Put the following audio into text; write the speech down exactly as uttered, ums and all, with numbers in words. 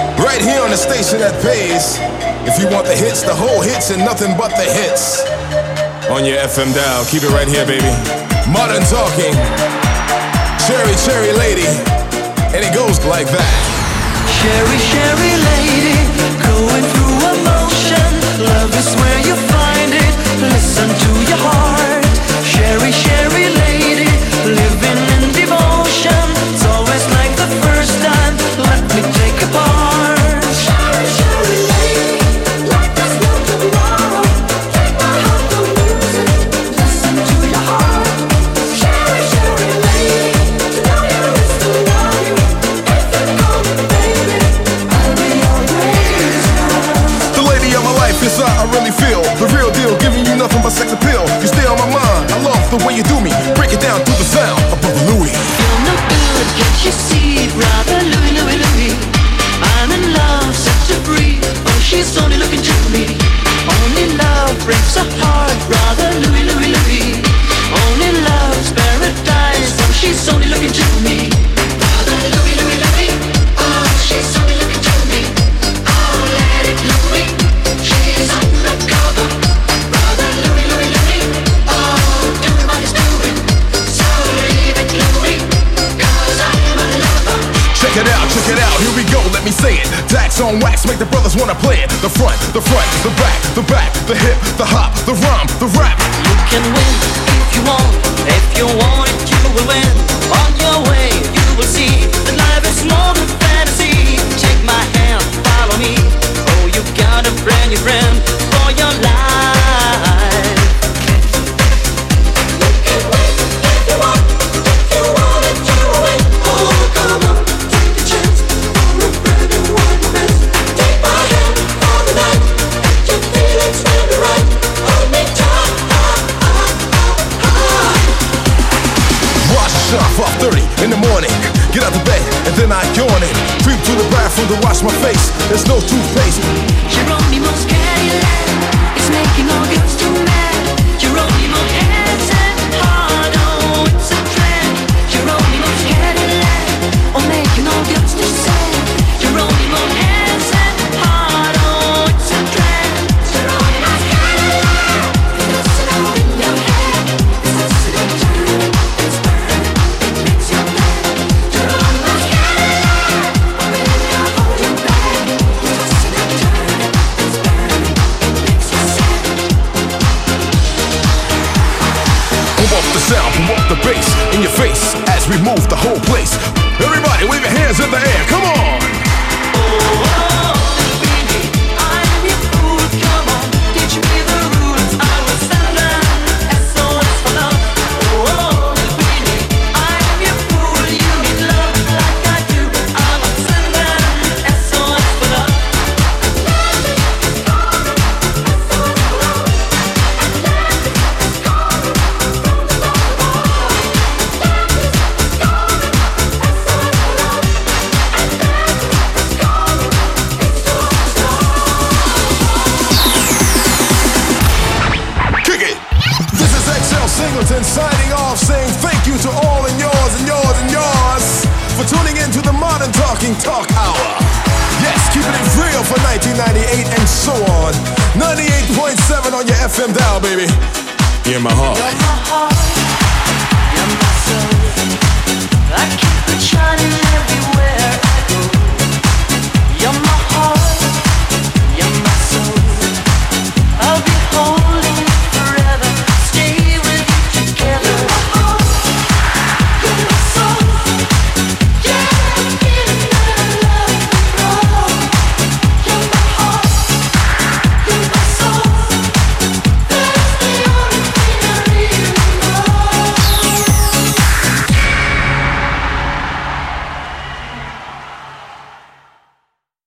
Right here on the station that pays. If you want the hits, the whole hits, and nothing but the hits. On your F M dial, keep it right here, baby. Modern Talking, Cherry Cherry Lady, and it goes like that. Cherry Cherry Lady, going through emotion. Love is where you find it. Listen to your heart. Cherry Cherry Lady, living in devotion. It's always like the first time. Let me take a part. Cherry Cherry Lady, like there's no tomorrow. Take my heart, don't lose it. Listen to your heart. Cherry Cherry Lady, to know you is to know you. If you call me baby, I'll be always yours. The lady of my life is how I really feel. The real deal, giving you nothing but sex appeal. You stay on my mind, I love the way you do me. Break it down to the sound of Brother Louie. Feel no good, can't you see, brother Louie, Louie, Louie? I'm in love, set to breathe. Oh, she's only looking to me. Only love breaks a heart, brother Louie, Louie, Louie. Only love's paradise. Oh, she's only looking to me. Brother Louie, Louie, Louie. Oh, she's only looking to me. Oh, let it Louie. She's undercover. Brother Louie, Louie, Louie. Oh, doing what he's doing. So leave it Louie, 'cause I'm a lover. Check it out, check it out, here we go, let me say it. Dax on wax, make the brothers wanna play it. The front, the front, the back, the back, the hip, the hop, the rhyme, the rap. You can win if you want. If you want it, you will win. On your way, you will see that life is more than fantasy. Take my hand, follow me. Oh, you got a brand new friend for your life. You can win if you want. If you want it, you will win. Oh, come on, take a chance for a brand new one romance. Take my hand for the night. Let your feelings stand right. Hold me tight. Wash off off thirty in the morning. Get out the bed and then I yawn it. Creep to the bathroom to wash my face. There's no toothpaste. Geronimo's Cadillac is making all girls too mad. Geronimo hands and heart, oh, it's a trend. Geronimo's Cadillac, oh, making all girls too sad. Geronimo hands and heart, oh, it's a trend. Geronimo's Cadillac, it's it all in your head. It's it and turn, it's burn, it makes you mad. Geronimo's Cadillac, oh, baby, I'll hold you back. It's it and turn, it's burn, it makes you sad. Pump up the sound, pump up the bass in your face as we move the whole place. Everybody wave your hands in the air, come on! Singleton signing off, saying thank you to all and yours and yours and yours for tuning in to the Modern Talking Talk Hour. Yes, keeping it real for nineteen ninety-eight and so on. ninety-eight point seven on your F M dial, baby. You're in my heart. You're my heart, you're my soul. I keep it shining everywhere.